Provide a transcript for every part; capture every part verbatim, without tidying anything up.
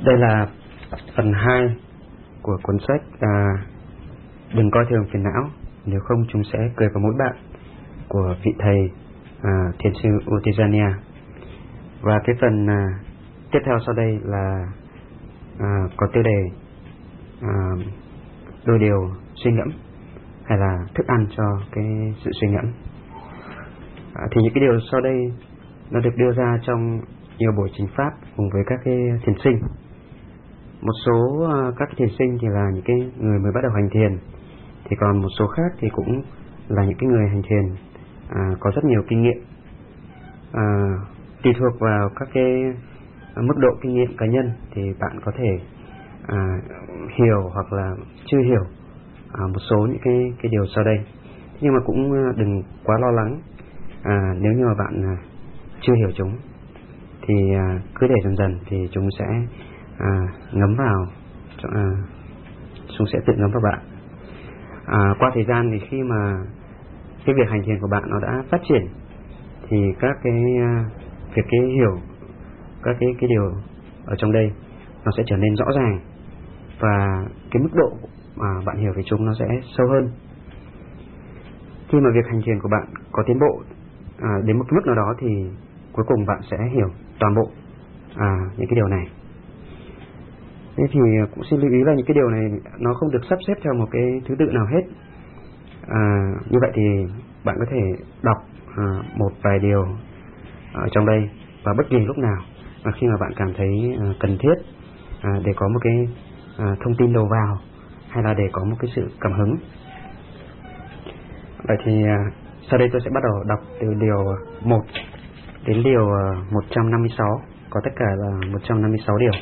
Đây là phần hai của cuốn sách à, Đừng coi thường phiền não, nếu không chúng sẽ cười vào mũi bạn, của vị thầy à, thiền sư Uttajania. Và cái phần à, tiếp theo sau đây là à, có tiêu đề à, đôi điều suy ngẫm, hay là thức ăn cho cái sự suy ngẫm. à, Thì những cái điều sau đây nó được đưa ra trong nhiều buổi chính pháp cùng với các cái thiền sinh. Một số uh, các thiền sinh thì là những cái người mới bắt đầu hành thiền, thì còn một số khác thì cũng là những cái người hành thiền à, có rất nhiều kinh nghiệm. à, Tùy thuộc vào các cái uh, mức độ kinh nghiệm cá nhân thì bạn có thể à, hiểu hoặc là chưa hiểu à, một số những cái cái điều sau đây. Nhưng mà cũng đừng quá lo lắng à, nếu như mà bạn à, chưa hiểu chúng, thì à, cứ để dần dần thì chúng sẽ à, ngấm vào, à, chúng sẽ tự ngấm vào bạn. à, Qua thời gian thì khi mà cái việc hành thiền của bạn nó đã phát triển, thì các cái à, việc cái hiểu các cái cái điều ở trong đây nó sẽ trở nên rõ ràng, và cái mức độ mà bạn hiểu về chúng nó sẽ sâu hơn. Khi mà việc hành thiền của bạn có tiến bộ à, đến một cái mức nào đó, thì cuối cùng bạn sẽ hiểu toàn bộ à, những cái điều này. Thế thì cũng xin lưu ý là những cái điều này nó không được sắp xếp theo một cái thứ tự nào hết. à, Như vậy thì bạn có thể đọc à, một vài điều ở trong đây vào bất kỳ lúc nào mà khi mà bạn cảm thấy à, cần thiết, à, để có một cái à, thông tin đầu vào, hay là để có một cái sự cảm hứng. Vậy thì à, sau đây tôi sẽ bắt đầu đọc từ điều một đến điều một trăm năm mươi sáu, có tất cả là một trăm năm mươi sáu điều.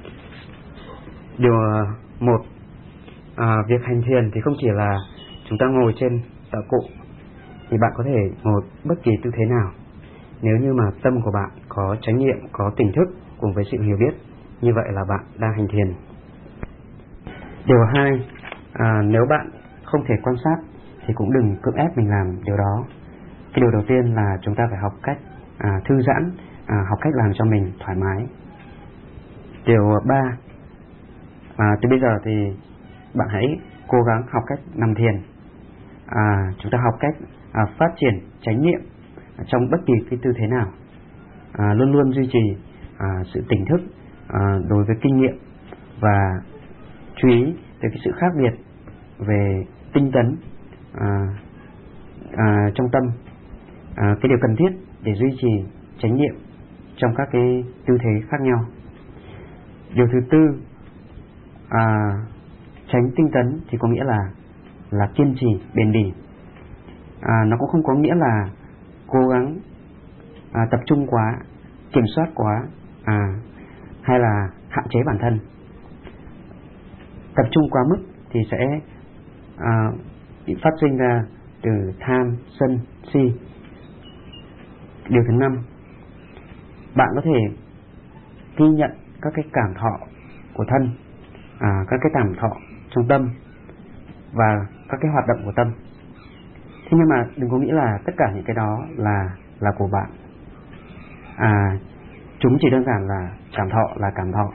Điều một, à, việc hành thiền thì không chỉ là chúng ta ngồi trên đạo cụ, thì bạn có thể ngồi bất kỳ tư thế nào. Nếu như mà tâm của bạn có chánh niệm, có tỉnh thức cùng với sự hiểu biết, như vậy là bạn đang hành thiền. Điều hai, à, nếu bạn không thể quan sát thì cũng đừng cưỡng ép mình làm điều đó. Cái điều đầu tiên là chúng ta phải học cách à, thư giãn, à, học cách làm cho mình thoải mái. Điều ba, à, từ bây giờ thì bạn hãy cố gắng học cách nằm thiền. à, Chúng ta học cách à, phát triển chánh niệm trong bất kỳ cái tư thế nào, à, luôn luôn duy trì à, sự tỉnh thức à, đối với kinh nghiệm, và chú ý tới cái sự khác biệt về tinh tấn à, à, trong tâm, à, cái điều cần thiết để duy trì chánh niệm trong các cái tư thế khác nhau. Điều thứ tư, à, tránh tinh tấn thì có nghĩa là là kiên trì, bền bỉ. à, Nó cũng không có nghĩa là cố gắng à, tập trung quá, kiểm soát quá, à, hay là hạn chế bản thân. Tập trung quá mức thì sẽ à, bị phát sinh ra từ tham, sân, si. Điều thứ năm, bạn có thể ghi nhận các cái cảm thọ của thân, à, các cái cảm thọ trong tâm và các cái hoạt động của tâm. Thế nhưng mà đừng có nghĩ là tất cả những cái đó là là của bạn. à, Chúng chỉ đơn giản là cảm thọ là cảm thọ,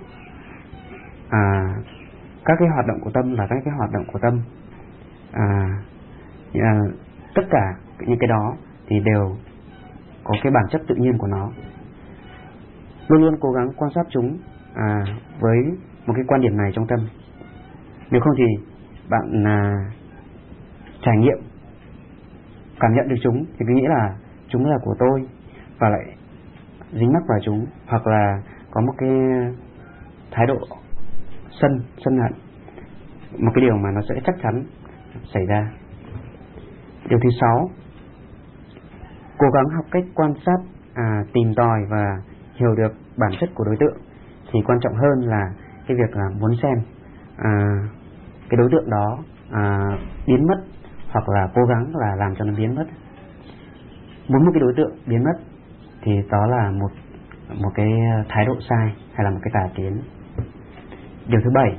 à, các cái hoạt động của tâm là các cái hoạt động của tâm. à, à, Tất cả những cái đó thì đều có cái bản chất tự nhiên của nó. Luôn luôn cố gắng quan sát chúng à, với một cái quan điểm này trong tâm. Nếu không thì bạn à, trải nghiệm, cảm nhận được chúng thì cứ nghĩ là chúng là của tôi, và lại dính mắc vào chúng, hoặc là có một cái thái độ sân, sân hận, một cái điều mà nó sẽ chắc chắn xảy ra. Điều thứ sáu, cố gắng học cách quan sát, à, tìm tòi và hiểu được bản chất của đối tượng. Thì quan trọng hơn là cái việc là muốn xem à, cái đối tượng đó à, biến mất, hoặc là cố gắng là làm cho nó biến mất. Muốn một cái đối tượng biến mất thì đó là một một cái thái độ sai, hay là một cái tà kiến. Điều thứ bảy,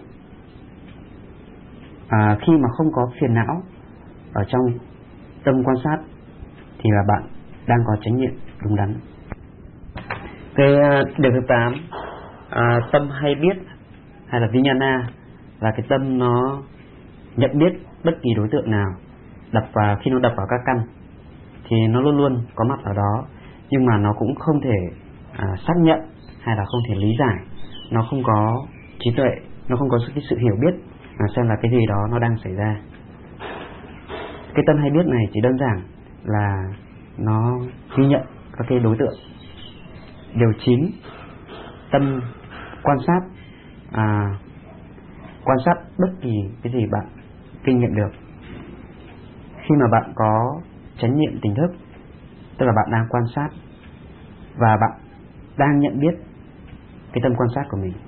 à, khi mà không có phiền não ở trong tâm quan sát thì là bạn đang có chánh niệm đúng đắn. Cái điều thứ tám, à, tâm hay biết hay là Vijnana là cái tâm nó nhận biết bất kỳ đối tượng nào đập vào, khi nó đập vào các căn thì nó luôn luôn có mặt ở đó, nhưng mà nó cũng không thể à, xác nhận hay là không thể lý giải, nó không có trí tuệ, nó không có cái sự hiểu biết à, xem là cái gì đó nó đang xảy ra. Cái tâm hay biết này chỉ đơn giản là nó ghi nhận các cái đối tượng. Điều chín, tâm quan sát à, quan sát bất kỳ cái gì bạn kinh nghiệm được. Khi mà bạn có chánh niệm tỉnh thức, tức là bạn đang quan sát và bạn đang nhận biết cái tâm quan sát của mình.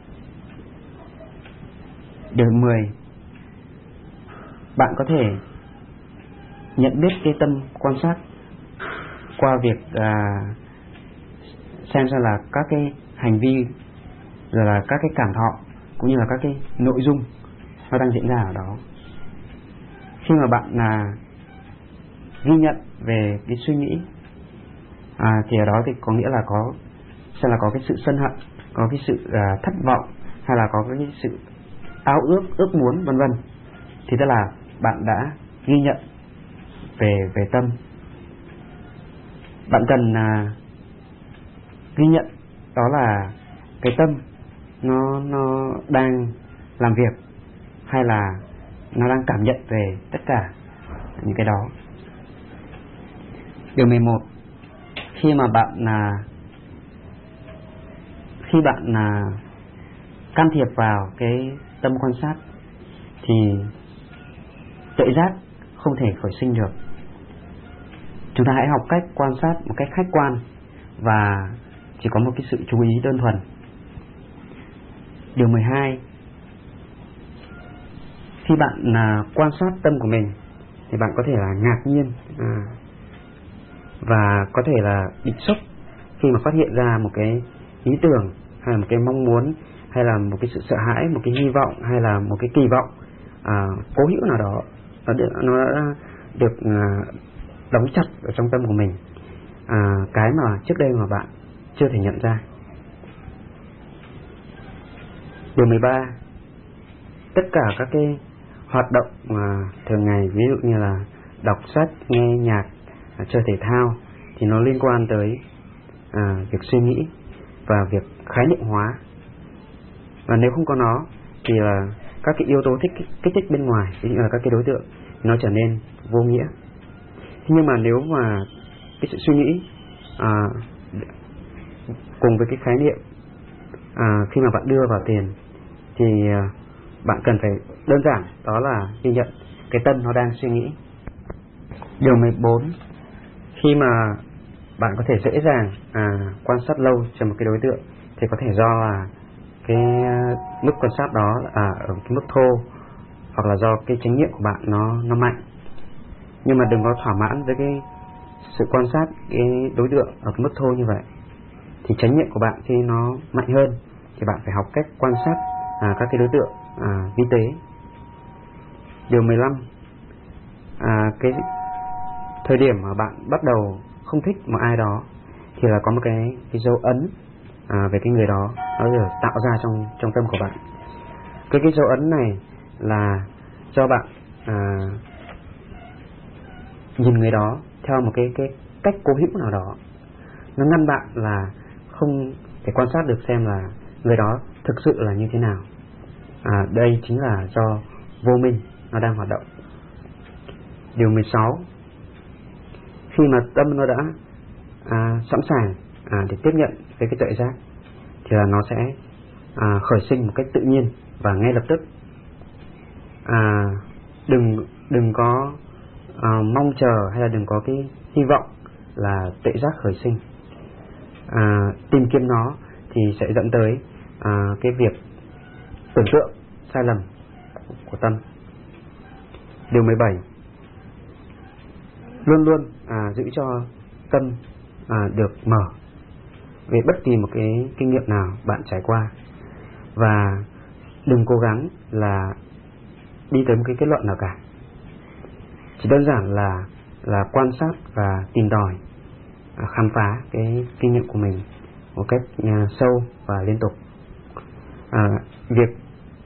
Điều mười, bạn có thể nhận biết cái tâm quan sát qua việc à, xem ra là các cái hành vi, rồi là các cái cảm thọ, cũng như là các cái nội dung nó đang diễn ra ở đó. Khi mà bạn là ghi nhận về cái suy nghĩ à, thì ở đó thì có nghĩa là có xem là có cái sự sân hận, có cái sự à, thất vọng, hay là có cái sự ao ước, ước muốn vân vân, thì tức là bạn đã ghi nhận về về tâm. Bạn cần à, ghi nhận đó là cái tâm nó nó đang làm việc hay là nó đang cảm nhận về tất cả những cái đó. Điều mười một, khi mà bạn là khi bạn là can thiệp vào cái tâm quan sát thì tuệ giác không thể khởi sinh được. Chúng ta hãy học cách quan sát một cách khách quan và chỉ có một cái sự chú ý đơn thuần. Điều mười hai, khi bạn là quan sát tâm của mình thì bạn có thể là ngạc nhiên à, và có thể là bị sốc khi mà phát hiện ra một cái ý tưởng hay là một cái mong muốn hay là một cái sự sợ hãi, một cái hy vọng hay là một cái kỳ vọng à, cố hữu nào đó nó được, nó đã được à, đóng chặt ở trong tâm của mình, à, cái mà trước đây mà bạn chưa thể nhận ra. Điều mười ba, tất cả các cái hoạt động mà thường ngày, ví dụ như là đọc sách, nghe nhạc, chơi thể thao thì nó liên quan tới à, việc suy nghĩ và việc khái niệm hóa. Và nếu không có nó thì là các cái yếu tố thích, kích thích bên ngoài, ví dụ là các cái đối tượng, nó trở nên vô nghĩa. Thế nhưng mà nếu mà cái sự suy nghĩ à, cùng với cái khái niệm à, khi mà bạn đưa vào tiền thì à, bạn cần phải đơn giản đó là ghi nhận cái tâm nó đang suy nghĩ. Điều mười bốn, khi mà bạn có thể dễ dàng à, quan sát lâu cho một cái đối tượng thì có thể do là cái mức quan sát đó à, ở cái mức thô, hoặc là do cái chánh niệm của bạn nó nó mạnh. Nhưng mà đừng có thỏa mãn với cái sự quan sát cái đối tượng ở cái mức thô như vậy. Thì chánh niệm của bạn khi nó mạnh hơn thì bạn phải học cách quan sát à, các cái đối tượng à, vi tế. Điều mười lăm, à, cái thời điểm mà bạn bắt đầu không thích một ai đó thì là có một cái, cái dấu ấn à, về cái người đó nó được tạo ra trong, trong tâm của bạn. Cái, cái dấu ấn này là do bạn à, nhìn người đó theo một cái, cái cách cố hữu nào đó, nó ngăn bạn là không thể quan sát được xem là người đó thực sự là như thế nào. À, đây chính là do vô minh nó đang hoạt động. Điều mười sáu, khi mà tâm nó đã à, sẵn sàng à, để tiếp nhận với cái tuệ giác thì là nó sẽ à, khởi sinh một cách tự nhiên và ngay lập tức. à, đừng đừng có à, mong chờ hay là đừng có cái hy vọng là tuệ giác khởi sinh. à, tìm kiếm nó thì sẽ dẫn tới à, cái việc tưởng tượng sai lầm của tâm. Điều mười bảy, luôn luôn à, giữ cho tâm à, được mở về bất kỳ một cái kinh nghiệm nào bạn trải qua, và đừng cố gắng là đi tới một cái kết luận nào cả. Chỉ đơn giản là là quan sát và tìm tòi à, khám phá cái kinh nghiệm của mình một cách à, sâu và liên tục. à, Việc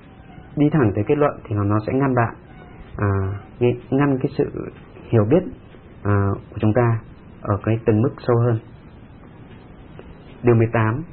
đi thẳng tới kết luận thì nó sẽ ngăn bạn, à, ngăn cái sự hiểu biết à, của chúng ta ở cái từng mức sâu hơn. Điều mười tám,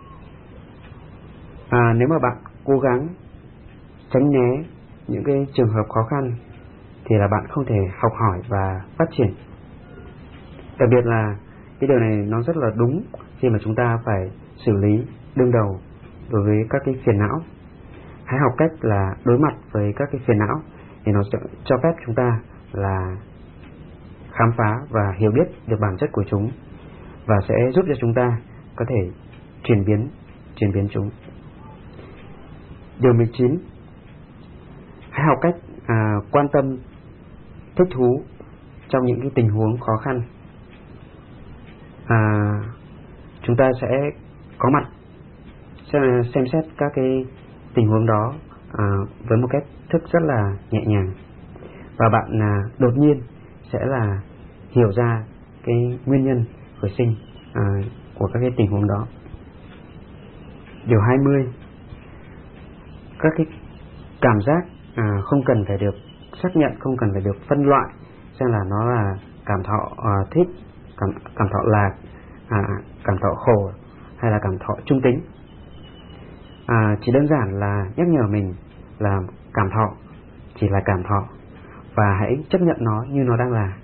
à, nếu mà bạn cố gắng tránh né những cái trường hợp khó khăn thì là bạn không thể học hỏi và phát triển. Đặc biệt là cái điều này nó rất là đúng khi mà chúng ta phải xử lý đương đầu đối với các cái phiền não. Hãy học cách là đối mặt với các cái phiền não thì nó sẽ cho phép chúng ta là khám phá và hiểu biết được bản chất của chúng, và sẽ giúp cho chúng ta có thể chuyển biến chuyển biến chúng. Điều mười chín, hãy học cách à, quan tâm, thích thú trong những cái tình huống khó khăn. À, chúng ta sẽ có mặt xem, xem xét các cái tình huống đó à, với một cách thức rất là nhẹ nhàng, và bạn à, đột nhiên sẽ là hiểu ra cái nguyên nhân khởi sinh à, của các cái tình huống đó. Điều hai mươi, các cái cảm giác à, không cần phải được xác nhận, không cần phải được phân loại xem là nó là cảm thọ à, thích, cảm, cảm thọ lạc, à, cảm thọ khổ hay là cảm thọ trung tính. À, chỉ đơn giản là nhắc nhở mình là cảm thọ chỉ là cảm thọ, và hãy chấp nhận nó như nó đang là.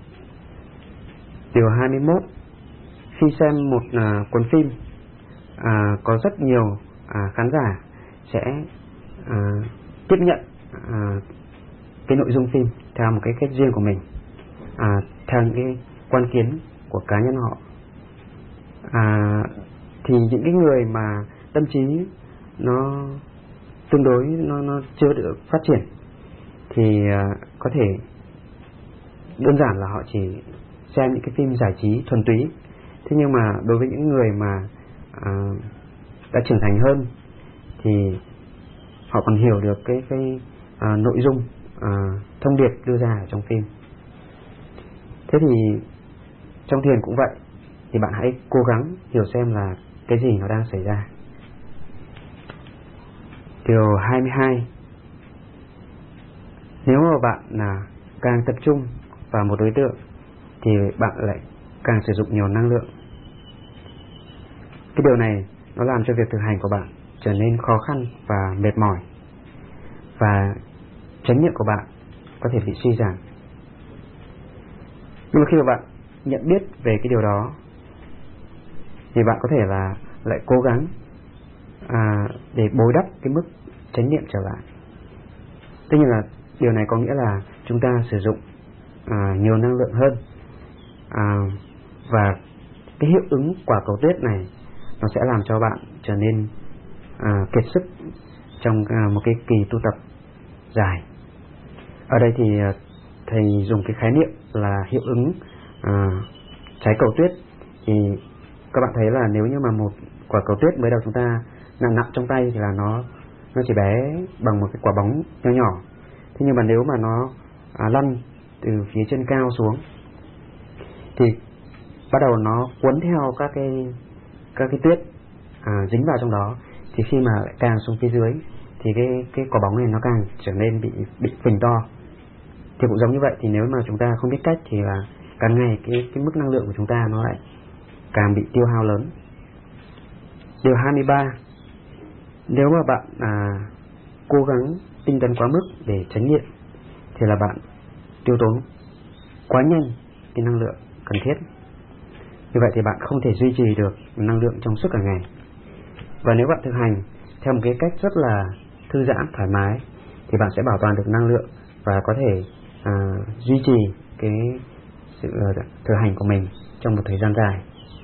Điều hai mươi mốt, khi xem một à, cuốn phim, à, có rất nhiều à, khán giả sẽ à, tiếp nhận à, cái nội dung phim theo một cái cách riêng của mình, à, theo những cái quan kiến của cá nhân họ. À, thì những cái người mà tâm trí nó tương đối nó, nó chưa được phát triển thì à, có thể đơn giản là họ chỉ xem những cái phim giải trí thuần túy. Thế nhưng mà đối với những người mà à, đã trưởng thành hơn thì họ còn hiểu được cái, cái à, nội dung, à, thông điệp đưa ra ở trong phim. Thế thì trong thiền cũng vậy, thì bạn hãy cố gắng hiểu xem là cái gì nó đang xảy ra. Điều hai mươi hai, nếu mà bạn là càng tập trung vào một đối tượng thì bạn lại càng sử dụng nhiều năng lượng. Cái điều này nó làm cho việc thực hành của bạn trở nên khó khăn và mệt mỏi, và chánh niệm của bạn có thể bị suy giảm. Nhưng mà khi mà bạn nhận biết về cái điều đó thì bạn có thể là lại cố gắng à, để bồi đắp cái mức chánh niệm trở lại. Tất nhiên là điều này có nghĩa là chúng ta sử dụng à, nhiều năng lượng hơn, à, và cái hiệu ứng quả cầu tuyết này nó sẽ làm cho bạn trở nên à, kiệt sức trong à, một cái kỳ tu tập dài. Ở đây thì thầy dùng cái khái niệm là hiệu ứng à, trái cầu tuyết. Thì các bạn thấy là nếu như mà một quả cầu tuyết mới đầu chúng ta nặng nặng trong tay thì là nó nó chỉ bé bằng một cái quả bóng nhỏ nhỏ. Thế nhưng mà nếu mà nó à, lăn từ phía trên cao xuống thì bắt đầu nó cuốn theo các cái các cái tuyết à, dính vào trong đó, thì khi mà càng xuống phía dưới thì cái cái quả bóng này nó càng trở nên bị bị phình to. Thì cũng giống như vậy, thì nếu mà chúng ta không biết cách thì là càng ngày cái cái mức năng lượng của chúng ta nó lại càng bị tiêu hao lớn. Điều hai mươi ba, nếu mà bạn à, cố gắng tinh tấn quá mức để chánh niệm thì là bạn tiêu tốn quá nhanh cái năng lượng cần thiết. Như vậy thì bạn không thể duy trì được năng lượng trong suốt cả ngày. Và nếu bạn thực hành theo một cái cách rất là thư giãn, thoải mái thì bạn sẽ bảo toàn được năng lượng và có thể à, duy trì cái sự uh, thực hành của mình trong một thời gian dài.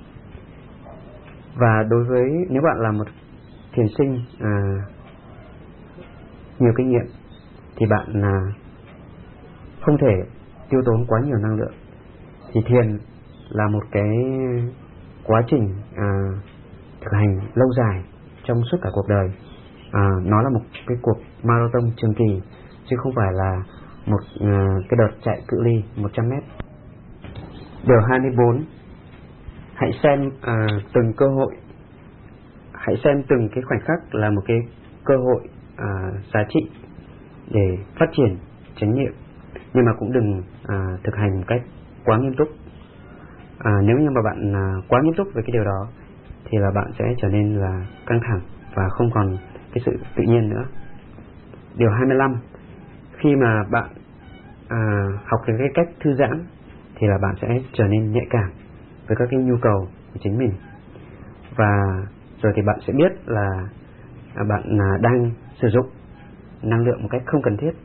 Và đối với nếu bạn là một thiền sinh à, nhiều kinh nghiệm thì bạn à, không thể tiêu tốn quá nhiều năng lượng. Thì thiền là một cái quá trình à, thực hành lâu dài trong suốt cả cuộc đời. À, nó là một cái cuộc marathon trường kỳ chứ không phải là một à, cái đợt chạy cự ly một trăm mét. Điều hai mươi bốn, hãy xem à, từng cơ hội, hãy xem từng cái khoảnh khắc là một cái cơ hội à, giá trị để phát triển chánh niệm, nhưng mà cũng đừng à, thực hành một cách quá nghiêm túc. À, nếu như mà bạn à, quá nghiêm túc về cái điều đó thì là bạn sẽ trở nên là căng thẳng và không còn cái sự tự nhiên nữa. Điều hai mươi lăm, khi mà bạn à, học được cái cách thư giãn thì là bạn sẽ trở nên nhạy cảm với các cái nhu cầu của chính mình, và rồi thì bạn sẽ biết là à, bạn à, đang sử dụng năng lượng một cách không cần thiết,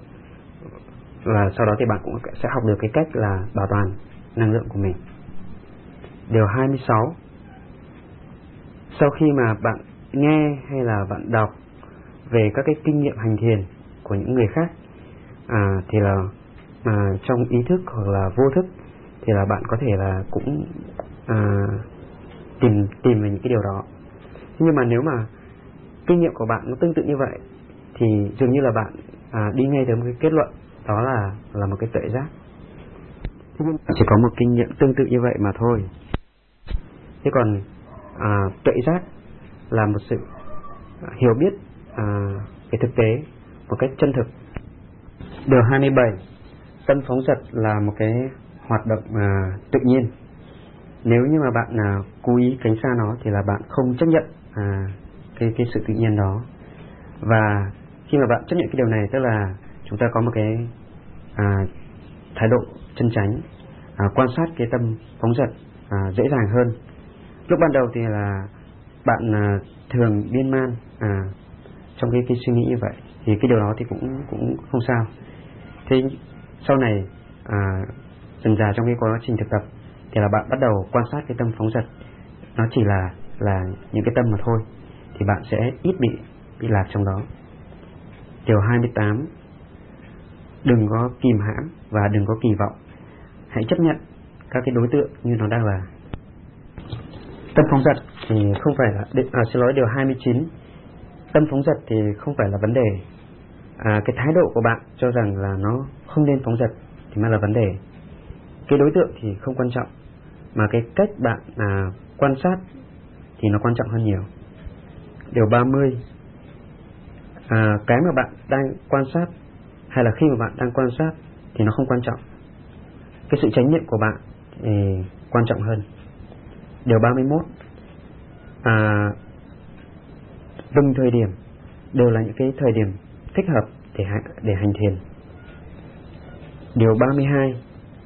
và sau đó thì bạn cũng sẽ học được cái cách là bảo toàn năng lượng của mình. Điều hai mươi sáu, sau khi mà bạn nghe hay là bạn đọc về các cái kinh nghiệm hành thiền của những người khác à, thì là à, trong ý thức hoặc là vô thức thì là bạn có thể là cũng à, tìm tìm về những cái điều đó. Nhưng mà nếu mà kinh nghiệm của bạn nó tương tự như vậy thì dường như là bạn à, đi ngay tới một cái kết luận, đó là là một cái tuệ giác. Chỉ có một kinh nghiệm tương tự như vậy mà thôi. Thế còn à, tuệ giác là một sự hiểu biết à, về thực tế một cách chân thực. Điều hai mươi bảy, tâm phóng dật là một cái hoạt động à, tự nhiên. Nếu như mà bạn à, cố ý tránh xa nó thì là bạn không chấp nhận à, cái cái sự tự nhiên đó. Và khi mà bạn chấp nhận cái điều này, tức là chúng ta có một cái à, thái độ chân chánh, à, quan sát cái tâm phóng dật à, dễ dàng hơn. Lúc ban đầu thì là bạn à, thường miên man à, trong cái, cái suy nghĩ như vậy, thì cái điều đó thì cũng cũng không sao. Thế sau này à, dần dà trong cái quá trình thực tập thì là bạn bắt đầu quan sát cái tâm phóng dật, nó chỉ là là những cái tâm mà thôi, thì bạn sẽ ít bị bị lạc trong đó. Điều hai mươi tám, đừng có kìm hãm và đừng có kỳ vọng, hãy chấp nhận các cái đối tượng như nó đang là. Tâm phóng dật thì không phải là à, xin lỗi điều hai mươi chín, tâm phóng dật thì không phải là vấn đề. À, cái thái độ của bạn cho rằng là nó không nên phóng dật thì mới là vấn đề. Cái đối tượng thì không quan trọng, mà cái cách bạn à, quan sát thì nó quan trọng hơn nhiều. Điều ba mươi, à, cái mà bạn đang quan sát hay là khi mà bạn đang quan sát thì nó không quan trọng, cái sự chánh niệm của bạn thì quan trọng hơn. Điều ba mươi mốt, à, từng thời điểm đều là những cái thời điểm thích hợp để, để hành thiền. Điều ba mươi hai,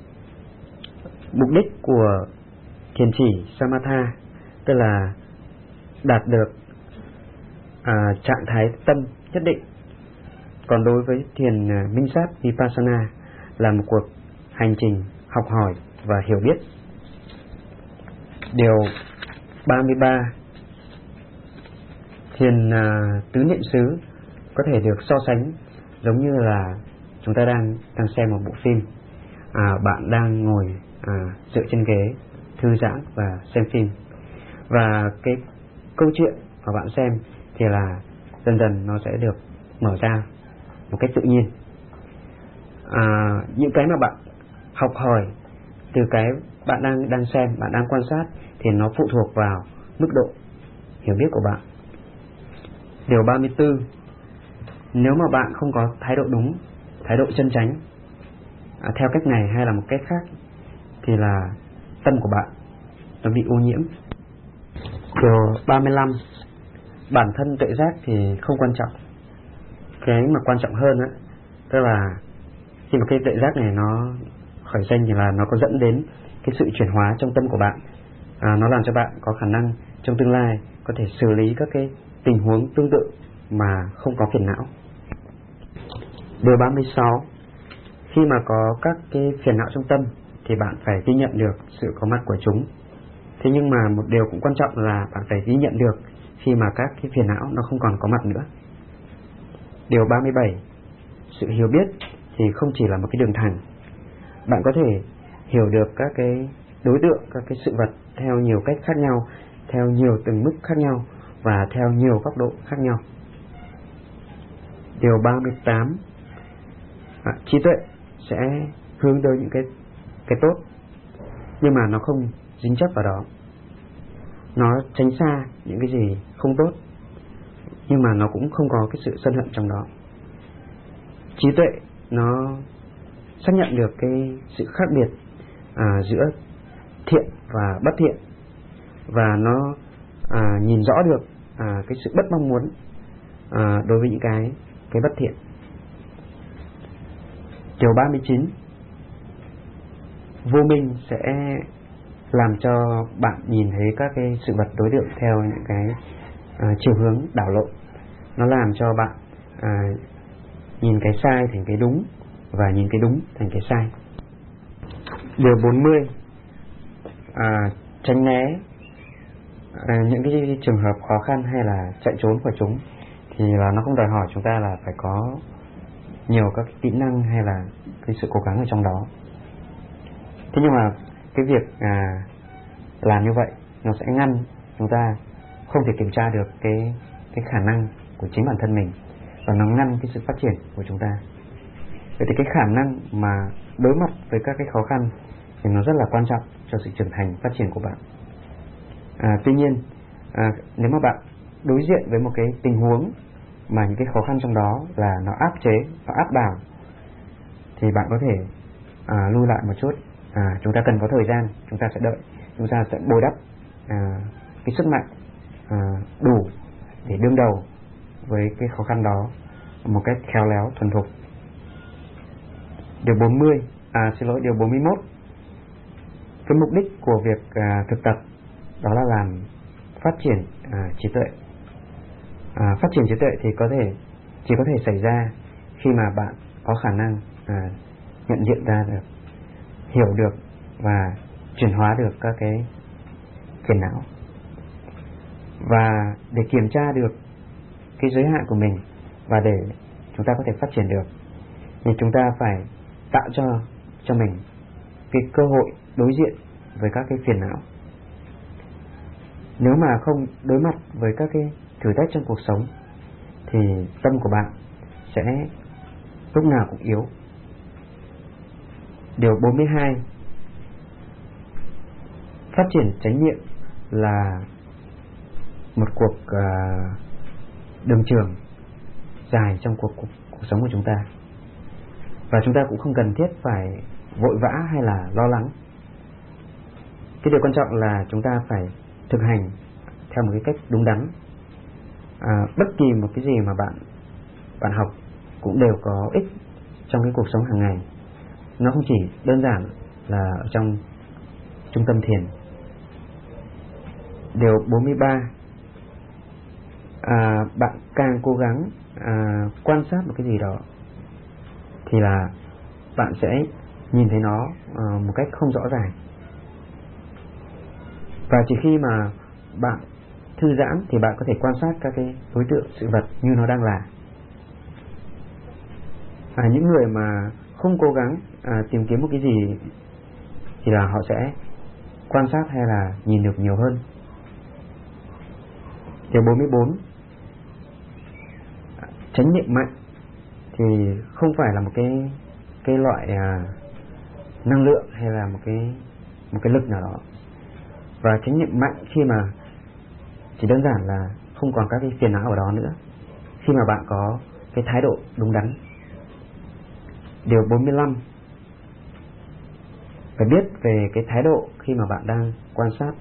mục đích của thiền chỉ Samatha tức là đạt được à, trạng thái tâm nhất định. Còn đối với thiền minh sát Vipassana là một cuộc hành trình học hỏi và hiểu biết. Điều ba mươi ba, thiền à, tứ niệm xứ có thể được so sánh giống như là chúng ta đang đang xem một bộ phim. À, bạn đang ngồi à, dựa trên ghế thư giãn và xem phim, và cái câu chuyện mà bạn xem thì là dần dần nó sẽ được mở ra một cách tự nhiên. À, những cái mà bạn học hỏi từ cái bạn đang đang xem, bạn đang quan sát thì nó phụ thuộc vào mức độ hiểu biết của bạn. Điều ba mươi tư, nếu mà bạn không có thái độ đúng, thái độ chân chánh à, theo cách này hay là một cách khác thì là tâm của bạn nó bị ô nhiễm. Điều ba mươi lăm, bản thân tuệ giác thì không quan trọng. Cái mà quan trọng hơn á, tức là khi mà cái tuệ giác này nó khởi sinh thì là nó có dẫn đến cái sự chuyển hóa trong tâm của bạn. À, nó làm cho bạn có khả năng trong tương lai có thể xử lý các cái tình huống tương tự mà không có phiền não. Điều ba mươi sáu, khi mà có các cái phiền não trong tâm thì bạn phải ghi nhận được sự có mặt của chúng. Thế nhưng mà một điều cũng quan trọng là bạn phải ghi nhận được khi mà các cái phiền não nó không còn có mặt nữa. Điều ba mươi bảy, sự hiểu biết thì không chỉ là một cái đường thẳng. Bạn có thể hiểu được các cái đối tượng, các cái sự vật theo nhiều cách khác nhau, theo nhiều từng mức khác nhau và theo nhiều góc độ khác nhau. Điều ba mươi tám, à, trí tuệ sẽ hướng tới những cái cái tốt, nhưng mà nó không dính chấp vào đó. Nó tránh xa những cái gì không tốt nhưng mà nó cũng không có cái sự sân hận trong đó. Trí tuệ nó xác nhận được cái sự khác biệt à, giữa thiện và bất thiện, và nó à, nhìn rõ được à, cái sự bất mong muốn à, đối với những cái cái bất thiện. Điều ba mươi chín, vô minh sẽ làm cho bạn nhìn thấy các cái sự vật đối tượng theo những cái à, chiều hướng đảo lộn. Nó làm cho bạn à, nhìn cái sai thành cái đúng, và nhìn cái đúng thành cái sai. Điều bốn mươi, à, tránh né à, những cái trường hợp khó khăn hay là chạy trốn khỏi chúng, thì là nó không đòi hỏi chúng ta là phải có nhiều các cái kỹ năng hay là cái sự cố gắng ở trong đó. Thế nhưng mà cái việc à, làm như vậy nó sẽ ngăn chúng ta không thể kiểm tra được cái cái khả năng của chính bản thân mình, và nó ngăn cái sự phát triển của chúng ta. Vậy thì cái khả năng mà đối mặt với các cái khó khăn thì nó rất là quan trọng cho sự trưởng thành phát triển của bạn. À, tuy nhiên à, nếu mà bạn đối diện với một cái tình huống mà những cái khó khăn trong đó là nó áp chế, nó áp đảo, thì bạn có thể à, lui lại một chút. À, chúng ta cần có thời gian, chúng ta sẽ đợi, chúng ta sẽ bồi đắp à, cái sức mạnh à, đủ để đương đầu với cái khó khăn đó một cách khéo léo, thuần thục. Điều bốn mươi, à xin lỗi, điều bốn mươi mốt. Cái mục đích của việc à, thực tập đó là làm phát triển à, trí tuệ. À, phát triển trí tuệ thì có thể chỉ có thể xảy ra khi mà bạn có khả năng à, nhận diện ra được, hiểu được và chuyển hóa được các cái phiền não. Và để kiểm tra được cái giới hạn của mình và để chúng ta có thể phát triển được, thì chúng ta phải tạo cho cho mình cái cơ hội đối diện với các cái phiền não. Nếu mà không đối mặt với các cái thử thách trong cuộc sống thì tâm của bạn sẽ lúc nào cũng yếu. Điều bốn mươi hai, phát triển chánh niệm là một cuộc uh, đường trường dài trong cuộc, cuộc cuộc sống của chúng ta, và chúng ta cũng không cần thiết phải vội vã hay là lo lắng. Cái điều quan trọng là chúng ta phải thực hành theo một cái cách đúng đắn. À, bất kỳ một cái gì mà bạn bạn học cũng đều có ích trong cái cuộc sống hàng ngày. Nó không chỉ đơn giản là ở trong trung tâm thiền. Điều bốn mươi ba, à, bạn càng cố gắng à, quan sát một cái gì đó thì là bạn sẽ nhìn thấy nó à, một cách không rõ ràng. Và chỉ khi mà bạn thư giãn thì bạn có thể quan sát các cái đối tượng sự vật như nó đang là. À, những người mà không cố gắng à, tìm kiếm một cái gì thì là họ sẽ quan sát hay là nhìn được nhiều hơn. Điều bốn mươi bốn, chánh niệm mạnh thì không phải là một cái cái loại à, năng lượng hay là một cái một cái lực nào đó. Và chánh niệm mạnh khi mà chỉ đơn giản là không còn các cái phiền não ở đó nữa, khi mà bạn có cái thái độ đúng đắn. Điều bốn mươi lăm, phải biết về cái thái độ khi mà bạn đang quan sát.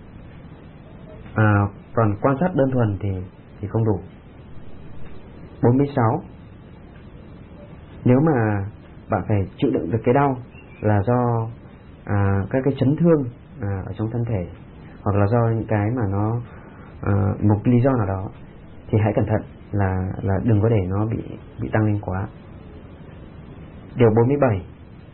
À, còn quan sát đơn thuần thì thì không đủ. bốn mươi sáu, nếu mà bạn phải chịu đựng được cái đau là do à, các cái chấn thương à, ở trong thân thể, hoặc là do những cái mà nó à, một lý do nào đó, thì hãy cẩn thận là là đừng có để nó bị bị tăng lên quá. Điều bốn mươi bảy,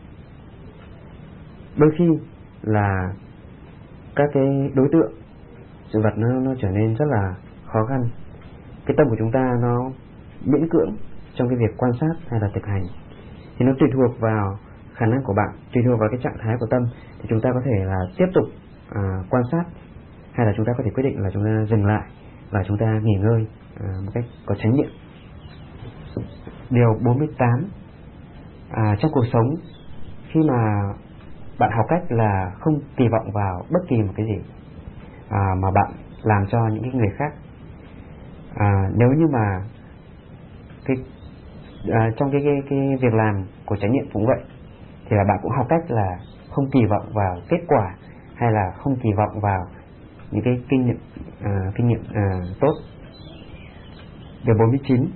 đôi khi là các cái đối tượng sự vật nó nó trở nên rất là khó khăn. Cái tâm của chúng ta nó miễn cưỡng trong cái việc quan sát hay là thực hành, thì nó tùy thuộc vào khả năng của bạn, tùy thuộc vào cái trạng thái của tâm, thì chúng ta có thể là tiếp tục à, quan sát, hay là chúng ta có thể quyết định là chúng ta dừng lại và chúng ta nghỉ ngơi à, một cách có chánh niệm. Điều bốn mươi tám, à, trong cuộc sống khi mà bạn học cách là không kỳ vọng vào bất kỳ một cái gì à, mà bạn làm cho những cái người khác, À, nếu như mà cái à, trong cái, cái cái việc làm của chánh niệm cũng vậy, thì là bạn cũng học cách là không kỳ vọng vào kết quả, hay là không kỳ vọng vào những cái kinh nghiệm à, kinh nghiệm à, tốt. Điều bốn mươi chín,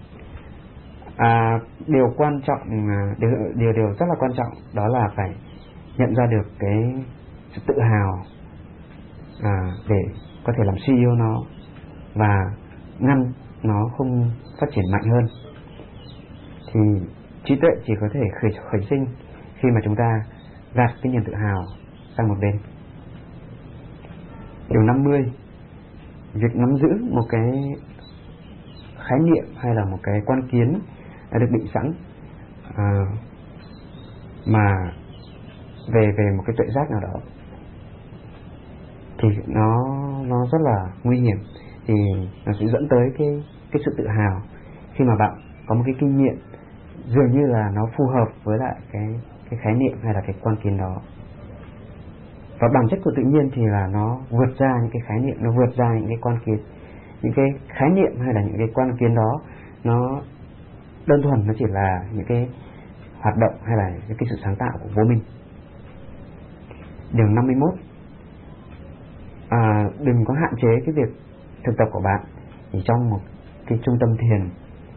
à, điều quan trọng à, điều, điều điều rất là quan trọng đó là phải nhận ra được cái sự tự hào à, để có thể làm suy yếu nó và ngăn nó không phát triển mạnh hơn. Thì trí tuệ chỉ có thể khởi, khởi sinh khi mà chúng ta gạt cái niềm tự hào sang một bên. Điều năm mươi, việc nắm giữ một cái khái niệm hay là một cái quan kiến đã được định sẵn à, mà về về một cái tuệ giác nào đó thì nó nó rất là nguy hiểm, thì nó sẽ dẫn tới cái cái sự tự hào khi mà bạn có một cái kinh nghiệm dường như là nó phù hợp với lại cái cái khái niệm hay là cái quan kiến đó. Và bản chất của tự nhiên thì là nó vượt ra những cái khái niệm, nó vượt ra những cái quan kiến. Những cái khái niệm hay là những cái quan kiến đó nó đơn thuần nó chỉ là những cái hoạt động hay là những cái sự sáng tạo của vô minh. Điều năm mươi mốt, à, đừng có hạn chế cái việc thực tập của bạn thì trong một cái trung tâm thiền,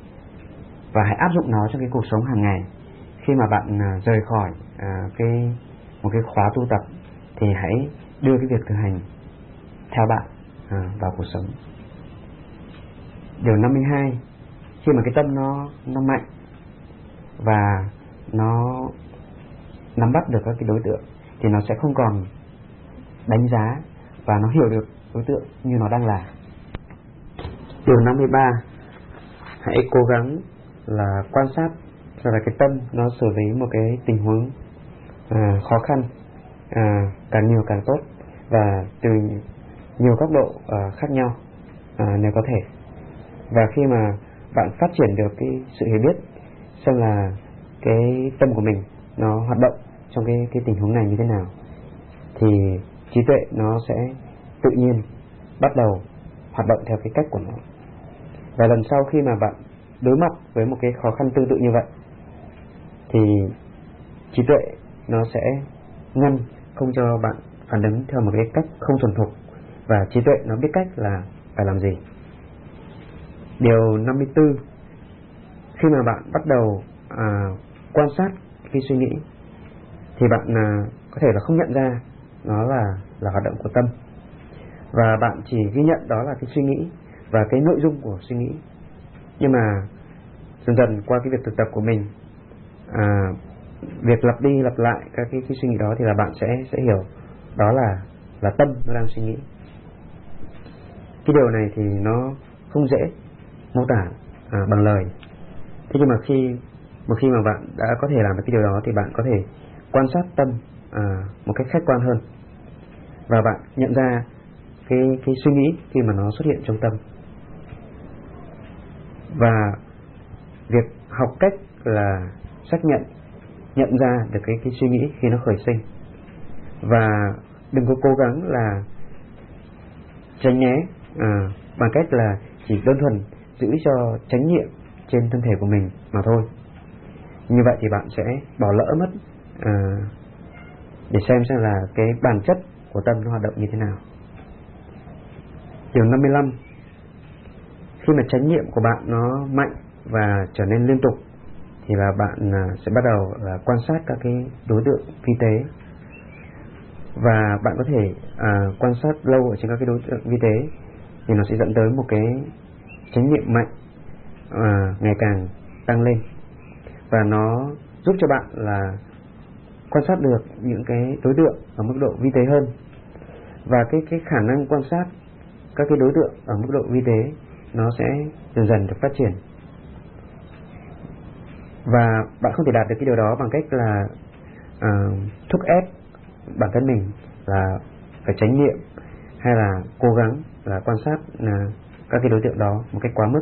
và hãy áp dụng nó trong cái cuộc sống hàng ngày. Khi mà bạn à, rời khỏi à, cái một cái khóa tu tập thì hãy đưa cái việc thực hành theo bạn à, vào cuộc sống. Điều năm mươi hai, khi mà cái tâm nó nó mạnh và nó nắm bắt được các cái đối tượng thì nó sẽ không còn đánh giá và nó hiểu được đối tượng như nó đang là. Điều năm mươi ba, hãy cố gắng là quan sát rồi là cái tâm nó xử lý một cái tình huống à, khó khăn à, càng nhiều càng tốt, và từ nhiều góc độ à, khác nhau à, nếu có thể. Và khi mà bạn phát triển được cái sự hiểu biết xem là cái tâm của mình nó hoạt động trong cái cái tình huống này như thế nào, thì trí tuệ nó sẽ tự nhiên bắt đầu hoạt động theo cái cách của nó. Và lần sau khi mà bạn đối mặt với một cái khó khăn tương tự như vậy thì trí tuệ nó sẽ ngăn không cho bạn phản ứng theo một cái cách không thuần thục, và trí tuệ nó biết cách là phải làm gì. Điều năm mươi tư, khi mà bạn bắt đầu à, quan sát cái suy nghĩ thì bạn à, có thể là không nhận ra nó là là hoạt động của tâm, và bạn chỉ ghi nhận đó là cái suy nghĩ và cái nội dung của suy nghĩ. Nhưng mà dần dần qua cái việc thực tập của mình, à, việc lặp đi lặp lại các cái, cái suy nghĩ đó thì là bạn sẽ sẽ hiểu đó là là tâm nó đang suy nghĩ. Cái điều này thì nó không dễ mô tả à, bằng lời. Thế nhưng mà khi một khi mà bạn đã có thể làm được cái điều đó thì bạn có thể quan sát tâm à, một cách khách quan hơn, và bạn nhận ra cái cái suy nghĩ khi mà nó xuất hiện trong tâm. Và việc học cách là xác nhận, nhận ra được cái cái suy nghĩ khi nó khởi sinh, và đừng có cố gắng là tránh né à, bằng cách là chỉ đơn thuần giữ cho chánh niệm trên thân thể của mình mà thôi. Như vậy thì bạn sẽ bỏ lỡ mất à, để xem xem là cái bản chất của tâm nó hoạt động như thế nào. Điều năm mươi lăm, khi mà chánh niệm của bạn nó mạnh và trở nên liên tục thì là bạn à, sẽ bắt đầu là quan sát các cái đối tượng vi tế, và bạn có thể à, quan sát lâu ở trên các cái đối tượng vi tế thì nó sẽ dẫn tới một cái chánh niệm mạnh à, ngày càng tăng lên, và nó giúp cho bạn là quan sát được những cái đối tượng ở mức độ vi tế hơn, và cái cái khả năng quan sát các cái đối tượng ở mức độ vi tế nó sẽ dần dần được phát triển. Và bạn không thể đạt được cái điều đó bằng cách là uh, thúc ép bản thân mình là phải chánh niệm, hay là cố gắng là quan sát uh, các cái đối tượng đó một cách quá mức.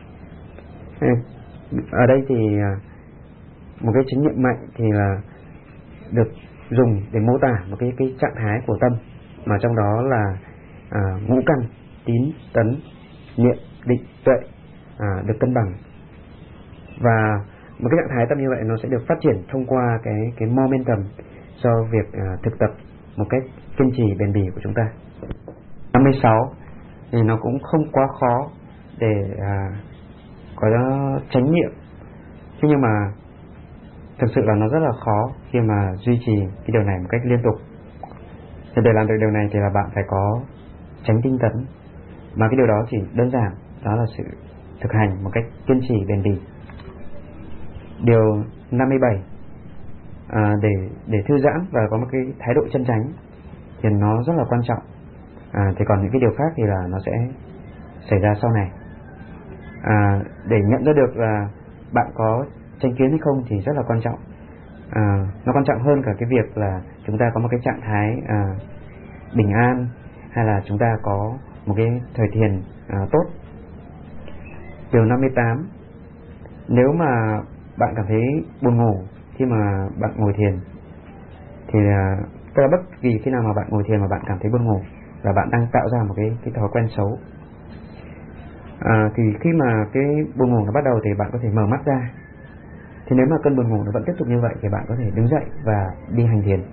Ở đây thì uh, một cái chánh niệm mạnh thì là được dùng để mô tả một cái cái trạng thái của tâm, mà trong đó là uh, ngũ căn, tín, tấn, niệm, định, tuệ à, được cân bằng. Và một cái trạng thái tâm như vậy nó sẽ được phát triển thông qua cái cái momentum do việc à, thực tập một cách kiên trì bền bỉ của chúng ta. năm mươi sáu thì nó cũng không quá khó để à, có chánh niệm, thế nhưng mà thực sự là nó rất là khó khi mà duy trì cái điều này một cách liên tục. Thì để làm được điều này thì là bạn phải có chánh tinh tấn, mà cái điều đó chỉ đơn giản, đó là sự thực hành một cách kiên trì bền bỉ. Điều năm mươi bảy, à, để để thư giãn và có một cái thái độ chân chánh thì nó rất là quan trọng. À, thì còn những cái điều khác thì là nó sẽ xảy ra sau này. À, để nhận ra được là bạn có chánh kiến hay không thì rất là quan trọng. À, nó quan trọng hơn cả cái việc là chúng ta có một cái trạng thái à, bình an, hay là chúng ta có một cái thời thiền à, tốt. Điều năm mươi tám, nếu mà bạn cảm thấy buồn ngủ khi mà bạn ngồi thiền thì à, tức là bất kỳ khi nào mà bạn ngồi thiền mà bạn cảm thấy buồn ngủ là bạn đang tạo ra một cái cái thói quen xấu. À, thì khi mà cái buồn ngủ nó bắt đầu thì bạn có thể mở mắt ra. Thì nếu mà cơn buồn ngủ nó vẫn tiếp tục như vậy thì bạn có thể đứng dậy và đi hành thiền.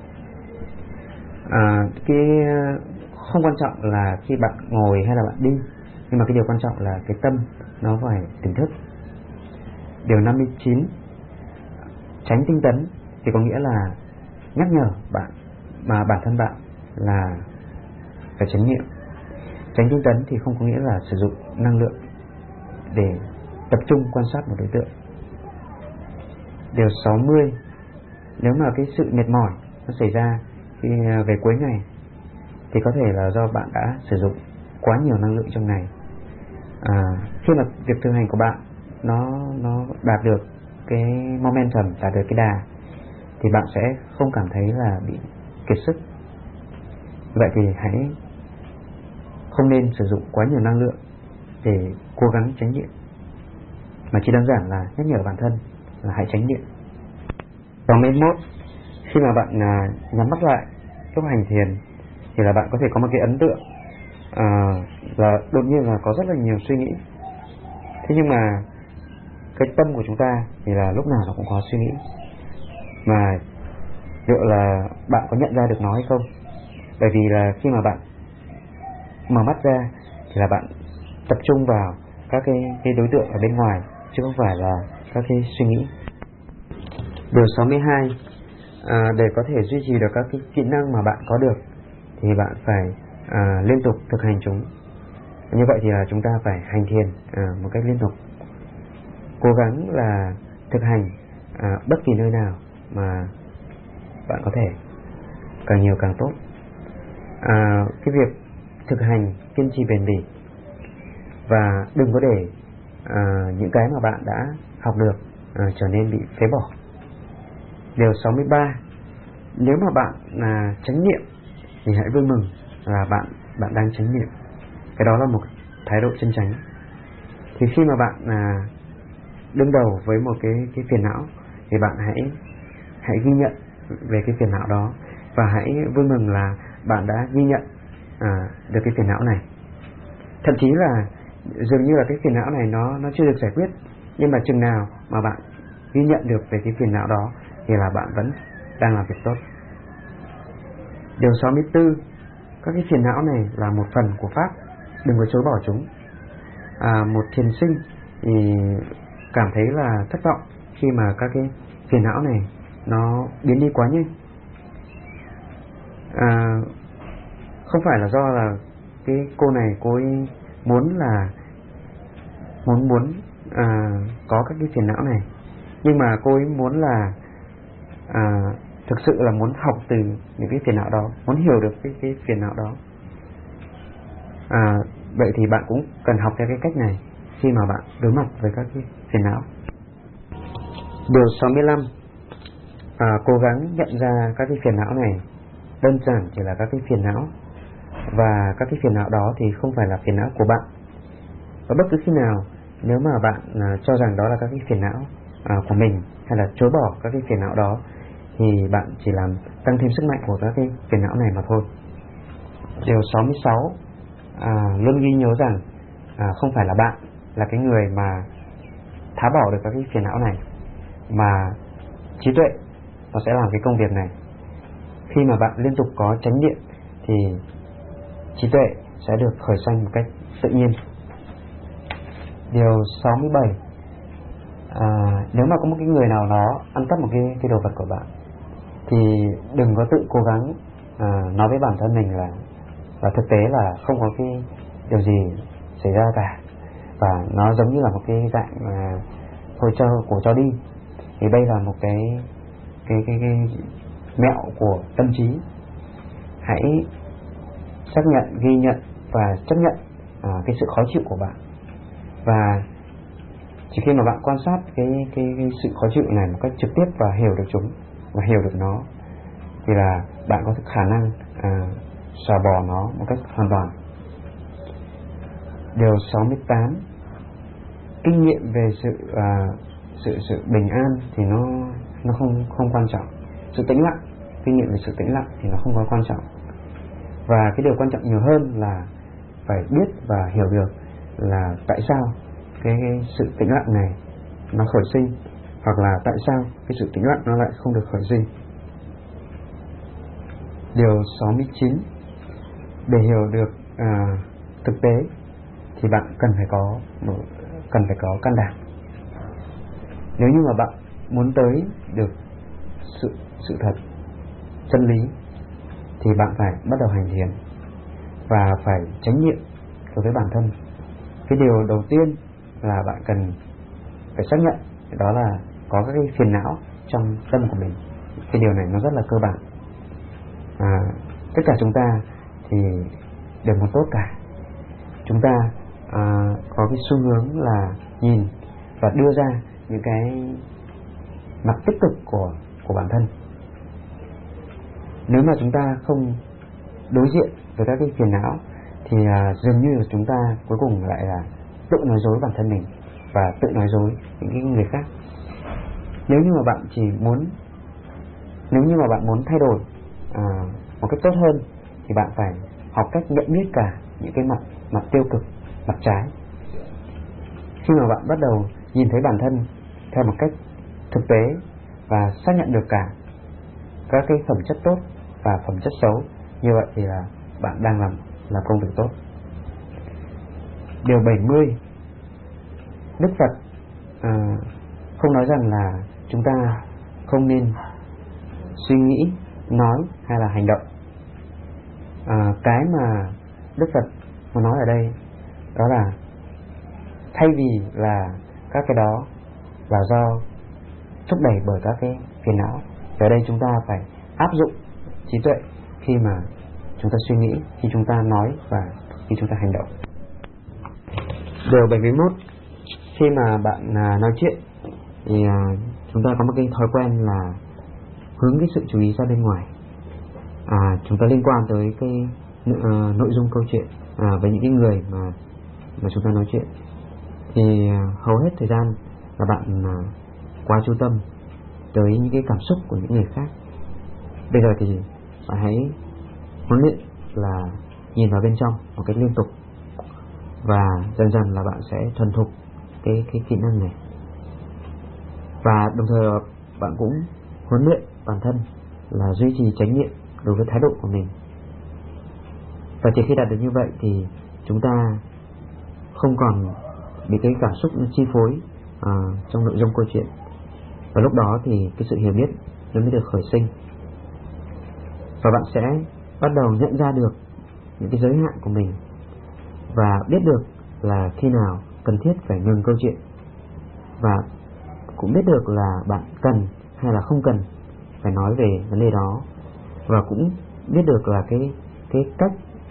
À, cái không quan trọng là khi bạn ngồi hay là bạn đi, nhưng mà cái điều quan trọng là cái tâm nó phải tỉnh thức. Điều năm mươi chín, chánh tinh tấn thì có nghĩa là nhắc nhở bạn mà bản thân bạn là phải chánh niệm. Chánh tinh tấn thì không có nghĩa là sử dụng năng lượng để tập trung quan sát một đối tượng. Điều sáu mươi, nếu mà cái sự mệt mỏi nó xảy ra khi về cuối ngày thì có thể là do bạn đã sử dụng quá nhiều năng lượng trong ngày. À, khi mà việc thực hành của bạn nó nó đạt được cái momentum, đạt được cái đà thì bạn sẽ không cảm thấy là bị kiệt sức. Vậy thì hãy không nên sử dụng quá nhiều năng lượng để cố gắng chánh niệm, mà chỉ đơn giản là nhắc nhở bản thân là hãy chánh niệm. sáu mươi mốt, khi mà bạn à, nhắm mắt lại lúc hành thiền thì là bạn có thể có một cái ấn tượng à, là đột nhiên là có rất là nhiều suy nghĩ. Thế nhưng mà cái tâm của chúng ta thì là lúc nào nó cũng có suy nghĩ, mà liệu là bạn có nhận ra được nó hay không? Bởi vì là khi mà bạn mở mắt ra thì là bạn tập trung vào các cái, cái đối tượng ở bên ngoài, chứ không phải là các cái suy nghĩ. Điều sáu mươi hai, à, để có thể duy trì được các cái kỹ năng mà bạn có được thì bạn phải à, liên tục thực hành chúng. Như vậy thì là chúng ta phải hành thiền à, một cách liên tục, cố gắng là thực hành à, bất kỳ nơi nào mà bạn có thể, càng nhiều càng tốt. À, cái việc thực hành kiên trì bền bỉ, và đừng có để à, những cái mà bạn đã học được à, trở nên bị phế bỏ. Điều sáu mươi ba, nếu mà bạn là chánh niệm thì hãy vui mừng là bạn bạn đang chánh niệm. Cái đó là một thái độ chân chánh. Thì khi mà bạn là đương đầu với một cái cái phiền não thì bạn hãy hãy ghi nhận về cái phiền não đó, và hãy vui mừng là bạn đã ghi nhận à, được cái phiền não này. Thậm chí là dường như là cái phiền não này nó nó chưa được giải quyết, nhưng mà chừng nào mà bạn ghi nhận được về cái phiền não đó thì là bạn vẫn đang làm việc tốt. Điều sáu mươi tư, các cái phiền não này là một phần của pháp, đừng có chối bỏ chúng. À, một thiền sinh thì cảm thấy là thất vọng khi mà các cái phiền não này nó biến đi quá nhanh. À, không phải là do là cái cô này cô ấy muốn là muốn muốn à, có các cái phiền não này, nhưng mà cô ấy muốn là à, thực sự là muốn học từ những cái phiền não đó, muốn hiểu được cái, cái phiền não đó. À, vậy thì bạn cũng cần học theo cái cách này khi mà bạn đối mặt với các cái phiền não. Điều sáu mươi lăm, à, cố gắng nhận ra các cái phiền não này đơn giản chỉ là các cái phiền não, và các cái phiền não đó thì không phải là phiền não của bạn. Và bất cứ khi nào nếu mà bạn à, cho rằng đó là các cái phiền não à, của mình, hay là chối bỏ các cái phiền não đó, thì bạn chỉ làm tăng thêm sức mạnh của các cái phiền não này mà thôi. Điều sáu mươi sáu, à, luôn ghi nhớ rằng à, không phải là bạn là cái người mà tháo bỏ được các cái phiền não này, mà trí tuệ nó sẽ làm cái công việc này. Khi mà bạn liên tục có chánh niệm thì trí tuệ sẽ được khởi sanh một cách tự nhiên. Điều sáu mươi bảy, à, nếu mà có một cái người nào đó ăn cắp một cái, cái đồ vật của bạn thì đừng có tự cố gắng à, nói với bản thân mình là và thực tế là không có cái điều gì xảy ra cả, và nó giống như là một cái dạng à, hồi cho của cho đi. Thì đây là một cái cái cái, cái mẹo của tâm trí. Hãy xác nhận, ghi nhận và chấp nhận à, cái sự khó chịu của bạn, và chỉ khi mà bạn quan sát cái, cái, cái sự khó chịu này một cách trực tiếp và hiểu được chúng và hiểu được nó thì là bạn có khả năng à, xóa bỏ nó một cách hoàn toàn. Điều sáu mươi tám, kinh nghiệm về sự à, sự sự bình an thì nó nó không không quan trọng. Sự tĩnh lặng, kinh nghiệm về sự tĩnh lặng thì nó không quá quan trọng. Và cái điều quan trọng nhiều hơn là phải biết và hiểu được là tại sao cái, cái sự tĩnh lặng này nó khởi sinh, hoặc là tại sao cái sự tĩnh lặng nó lại không được khởi sinh. Điều sáu mươi chín, để hiểu được à, thực tế thì bạn cần phải có cần phải có can đảm. Nếu như mà bạn muốn tới được sự sự thật, chân lý thì bạn phải bắt đầu hành thiền và phải chánh niệm đối với bản thân. Cái điều đầu tiên là bạn cần phải xác nhận đó là có các cái phiền não trong tâm của mình. Cái điều này nó rất là cơ bản. À, tất cả chúng ta thì đều muốn tốt cả. Chúng ta à, có cái xu hướng là nhìn và đưa ra những cái mặt tích cực của của bản thân. Nếu mà chúng ta không đối diện với các cái phiền não thì à, dường như là chúng ta cuối cùng lại là tự nói dối bản thân mình và tự nói dối những cái người khác. Nếu như mà bạn chỉ muốn nếu như mà bạn muốn thay đổi à, một cách tốt hơn thì bạn phải học cách nhận biết cả những cái mặt mặt tiêu cực, mặt trái. Khi mà bạn bắt đầu nhìn thấy bản thân theo một cách thực tế và xác nhận được cả các cái phẩm chất tốt và phẩm chất xấu, như vậy thì là bạn đang làm làm công việc tốt. Điều bảy mươi, Đức Phật à, không nói rằng là chúng ta không nên suy nghĩ, nói hay là hành động. À, cái mà Đức Phật muốn nói ở đây đó là thay vì là các cái đó là do thúc đẩy bởi các cái phiền não, ở đây chúng ta phải áp dụng trí tuệ khi mà chúng ta suy nghĩ, khi chúng ta nói và khi chúng ta hành động. Điều bảy mươi mốt, khi mà bạn nói chuyện thì chúng ta có một cái thói quen là hướng cái sự chú ý ra bên ngoài. À, chúng ta liên quan tới cái uh, nội dung câu chuyện à, với những cái người mà mà chúng ta nói chuyện thì uh, hầu hết thời gian là bạn uh, quá chú tâm tới những cái cảm xúc của những người khác. Bây giờ thì bạn hãy huấn luyện là nhìn vào bên trong một cách liên tục, và dần dần là bạn sẽ thuần thục cái cái kỹ năng này. Và đồng thời bạn cũng huấn luyện bản thân là duy trì chánh niệm đối với thái độ của mình. Và chỉ khi đạt được như vậy thì chúng ta không còn bị cái cảm xúc chi phối à, trong nội dung câu chuyện. Và lúc đó thì cái sự hiểu biết nó mới được khởi sinh, và bạn sẽ bắt đầu nhận ra được những cái giới hạn của mình và biết được là khi nào cần thiết phải ngừng câu chuyện, và cũng biết được là bạn cần hay là không cần phải nói về vấn đề đó, và cũng biết được là cái cái cách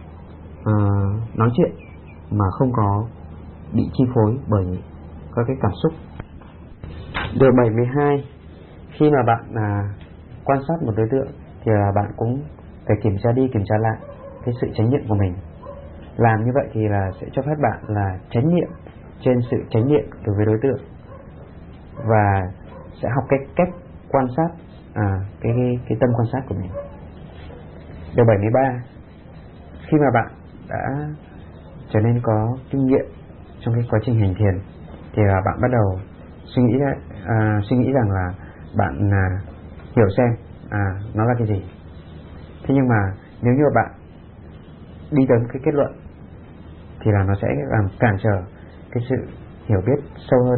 uh, nói chuyện mà không có bị chi phối bởi các cái cảm xúc. Điều bảy mươi hai, khi mà bạn uh, quan sát một đối tượng thì uh, bạn cũng phải kiểm tra đi kiểm tra lại cái sự chánh niệm của mình. Làm như vậy thì là sẽ cho phép bạn là chánh niệm trên sự chánh niệm đối với đối tượng, và sẽ học cái cách quan sát à, cái, cái cái tâm quan sát của mình. Điều bảy mươi ba, khi mà bạn đã trở nên có kinh nghiệm trong cái quá trình hành thiền thì là bạn bắt đầu suy nghĩ à, suy nghĩ rằng là bạn à, hiểu xem à, nó là cái gì. Thế nhưng mà nếu như bạn đi đến cái kết luận thì là nó sẽ làm cản trở cái sự hiểu biết sâu hơn.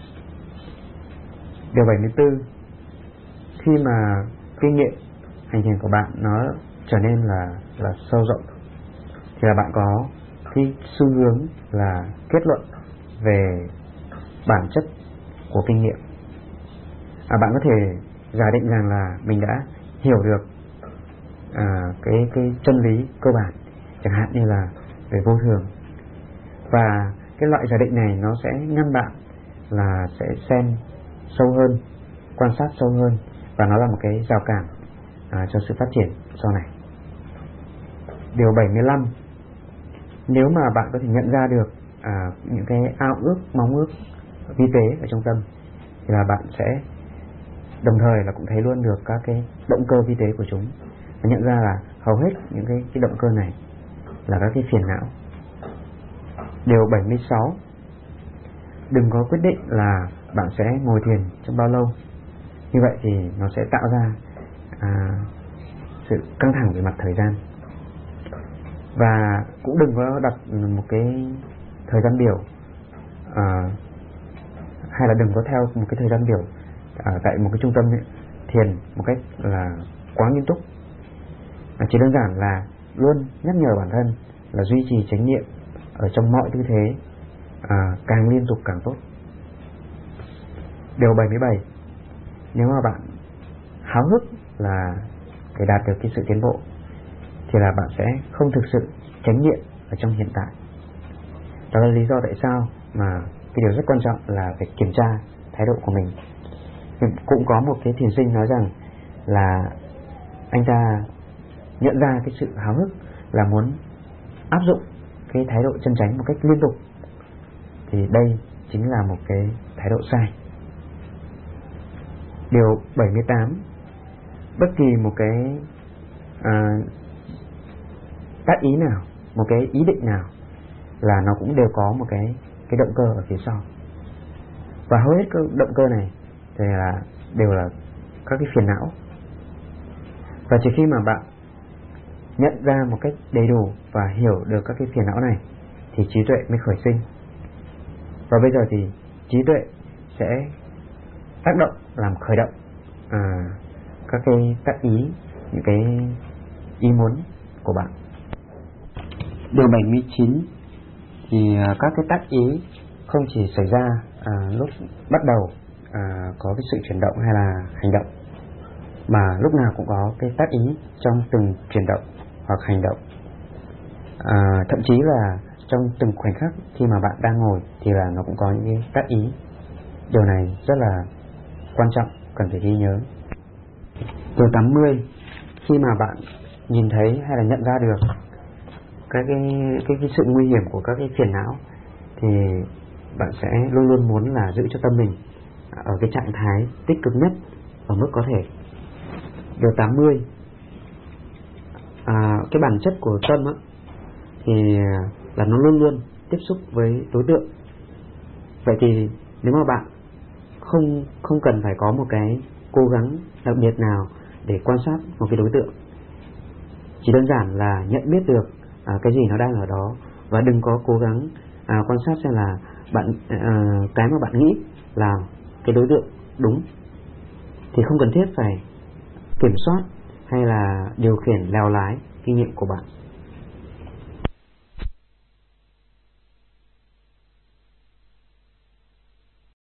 Điều bảy mươi tư, khi mà kinh nghiệm hành thiền của bạn nó trở nên là là sâu rộng thì là bạn có cái xu hướng là kết luận về bản chất của kinh nghiệm. À, bạn có thể giả định rằng là mình đã hiểu được à, cái cái chân lý cơ bản, chẳng hạn như là về vô thường, và cái loại giả định này nó sẽ ngăn bạn là sẽ xem sâu hơn, quan sát sâu hơn, và nó là một cái rào cản à, cho sự phát triển sau này. Điều bảy mươi lăm, nếu mà bạn có thể nhận ra được à, những cái ao ước, mong ước vi tế ở trong tâm thì là bạn sẽ đồng thời là cũng thấy luôn được các cái động cơ vi tế của chúng, và nhận ra là hầu hết những cái, cái động cơ này là các cái phiền não. Điều bảy mươi sáu, đừng có quyết định là bạn sẽ ngồi thiền trong bao lâu, như vậy thì nó sẽ tạo ra à, sự căng thẳng về mặt thời gian. Và cũng đừng có đặt một cái thời gian biểu à, hay là đừng có theo một cái thời gian biểu à, tại một cái trung tâm thiền một cách là quá nghiêm túc. à, Chỉ đơn giản là luôn nhắc nhở bản thân là duy trì chánh niệm ở trong mọi tư thế, à, càng liên tục càng tốt. Điều bảy mươi bảy, nếu mà bạn háo hức là để đạt được cái sự tiến bộ thì là bạn sẽ không thực sự chánh niệm ở trong hiện tại. Đó là lý do tại sao mà cái điều rất quan trọng là phải kiểm tra thái độ của mình. Cũng có một cái thiền sinh nói rằng là anh ta nhận ra cái sự háo hức là muốn áp dụng cái thái độ chân chánh một cách liên tục, thì đây chính là một cái thái độ sai. Điều bảy mươi tám, bất kỳ một cái à, tác ý nào, một cái ý định nào là nó cũng đều có một cái cái động cơ ở phía sau, và hầu hết các động cơ này thì là đều là các cái phiền não. Và chỉ khi mà bạn nhận ra một cách đầy đủ và hiểu được các cái phiền não này thì trí tuệ mới khởi sinh. Và bây giờ thì trí tuệ sẽ tác động, làm khởi động à, các cái tác ý, những cái ý muốn của bạn. Điều bảy mươi chín, thì các cái tác ý không chỉ xảy ra à, lúc bắt đầu à, có cái sự chuyển động hay là hành động, mà lúc nào cũng có cái tác ý trong từng chuyển động hoặc hành động. À, thậm chí là trong từng khoảnh khắc khi mà bạn đang ngồi thì là nó cũng có những cái tác ý. Điều này rất là quan trọng, cần phải ghi nhớ. Điều tám mươi, khi mà bạn nhìn thấy hay là nhận ra được các cái, cái, cái sự nguy hiểm của các cái phiền não thì bạn sẽ luôn luôn muốn là giữ cho tâm mình ở cái trạng thái tích cực nhất ở mức có thể. Điều tám mươi, à, cái bản chất của tâm á, thì là nó luôn luôn tiếp xúc với đối tượng. Vậy thì nếu mà bạn không không cần phải có một cái cố gắng đặc biệt nào để quan sát một cái đối tượng, chỉ đơn giản là nhận biết được à, cái gì nó đang ở đó, và đừng có cố gắng à, quan sát xem là bạn à, cái mà bạn nghĩ là cái đối tượng đúng, thì không cần thiết phải kiểm soát hay là điều khiển lèo lái kinh nghiệm của bạn.